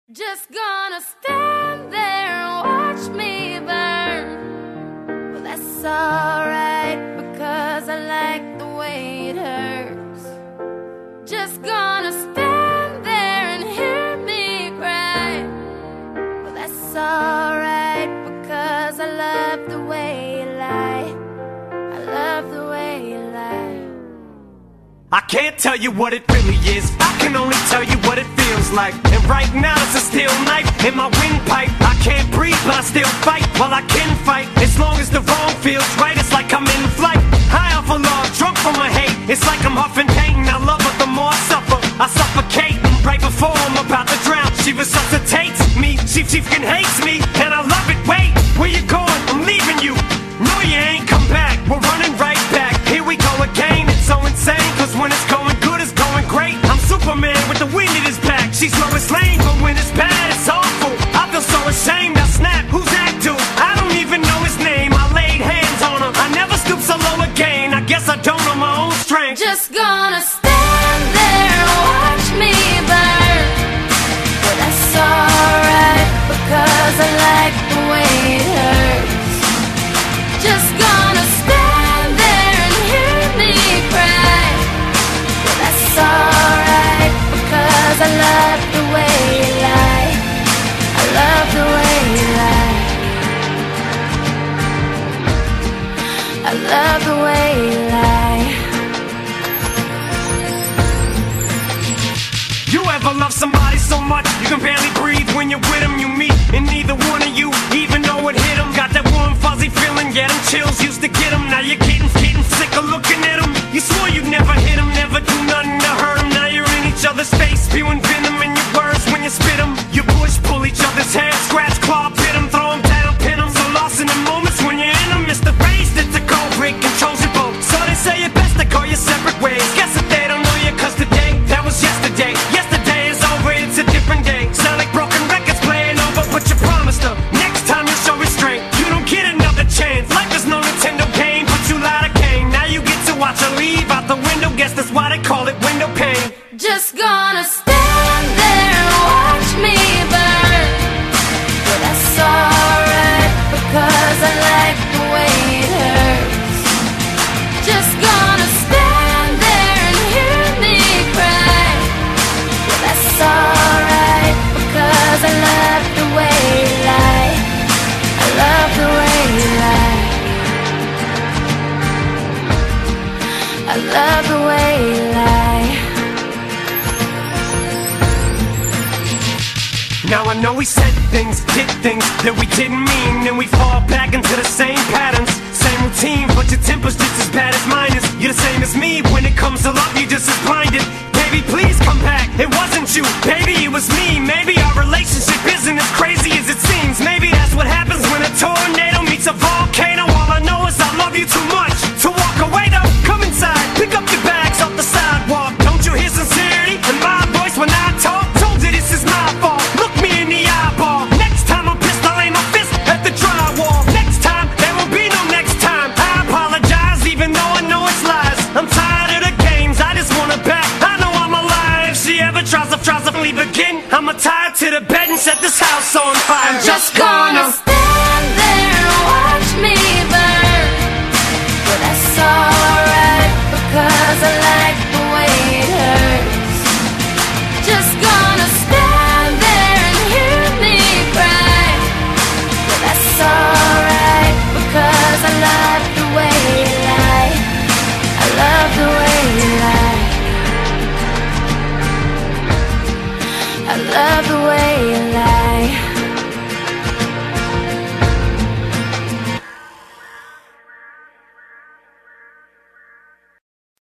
Just gonna stand there and watch me burn. Well, that's alright, because I like the way it hurts. Just gonna stand there and hear me cry. Well, that's alright, because I love the way you lie. I love the way you lie. I can't tell you what it really is, I can only tell you what it feels like. And right now it's a steel knife in my windpipe. I can't breathe but I still fight, while I can fight. As long as the wrong feels right, it's like I'm in flight. High off of love, drunk from my hate. It's like I'm huffing pain, I love her the more I suffer. I suffocate, right before I'm about to drown. She resuscitates me, she fucking hates me, and I love it. Wait, where you going? I'm leaving you. No, you ain't come back, we're running right back. Here we go again, it's so insane, cause when it's going good, it's going great. I'm Superman with the wind in his back. She's Lois Lane, but when it's bad, it's awful. I feel so ashamed, I snap, who's that dude? I don't even know his name, I laid hands on him. I never stoop so low again, I guess I don't know my own strength. Just gonna stand there and watch me burn. But that's alright, because I like the way it hurts. Just gonna stand there and hear me cry. But that's alright, because I love the way you lie. I love the way you lie. I love the way you lie. You ever love somebody so much you can barely breathe when you're with them? You meet and neither one of you even know it hit them. Got that warm fuzzy feeling, get them chills, used to get them. Now you're getting sick of looking at them. You swore you'd never hit them, never do nothing to hurt them. Now you're in each other's face, spewing venom in your words when you spit them. You push, pull each other's hair, scratch, claw, pit them, throw them down, pin them. So lost in the moments when you're in them, it's the phrase that's a cold break, controls your boat. So they say it best to go your separate ways. Guess that they don't know you, cause today, that was yesterday. Yesterday is over, it's a different day. Sound like broken records playing over, but you promised her next time you'll show restraint. You don't get another chance, life is no Nintendo game, but you lied again. Now you get to watch her leave out the window, guess that's why they call it window pane. Just gonna stand there and watch me burn. But that's alright, because I like the way it hurts. Just gonna stand there and hear me cry. But that's alright, because I love the way you lie. I love the way you lie. I love the way you lie. Now I know we said things, did things that we didn't mean, and we fall back into the same patterns, same routine, but your temper's just as bad as mine is. You're the same as me, when it comes to love, you're just as blinded. Baby, please come back, it wasn't you, baby, it was me. Maybe our relationship isn't as crazy as it seems. Maybe that's what happens when a tornado meets a volcano. All I know is I love you too much to walk away though. Come inside, pick up your bags off the sidewalk. Don't you hear sincerity in my voice when I talk? Told you this is my fault, look me in the eyeball. Next time I'm pissed, I'll aim my fist at the drywall. Next time, there won't be no next time. I apologize even though I know it's lies. I'm tired of the games, I just want her back. I know I'm alive. If she ever tries to leave again, I'ma tie her to the bed and set this house on fire. I'm just gonna